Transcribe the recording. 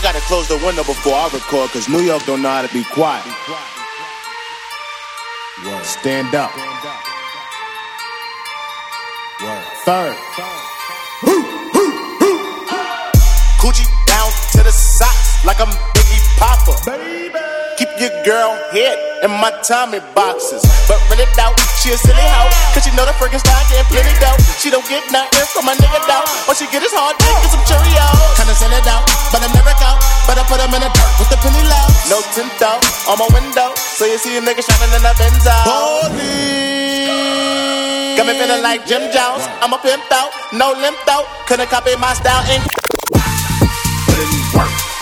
gotta close the window before I record, cause New York don't know how to be quiet. Word. Stand up. Word. Third. Coochie down to the socks like I'm Biggie Papa. Baby. Keep your girl head in my Tommy boxes. But really doubt, she a silly hoe, cause she know the freaking style getting plenty dough. She don't get nothing from my nigga though. All she get is hard dick and some Cheerios. Kinda send it out, but I never go. But I put them in the dirt with the penny low. No tint though, on my window, so you see a nigga shining in the Benzo. Holy, got me feeling like Jim Jones. I'm a pimp though, no limp though. Couldn't copy my style and put in work.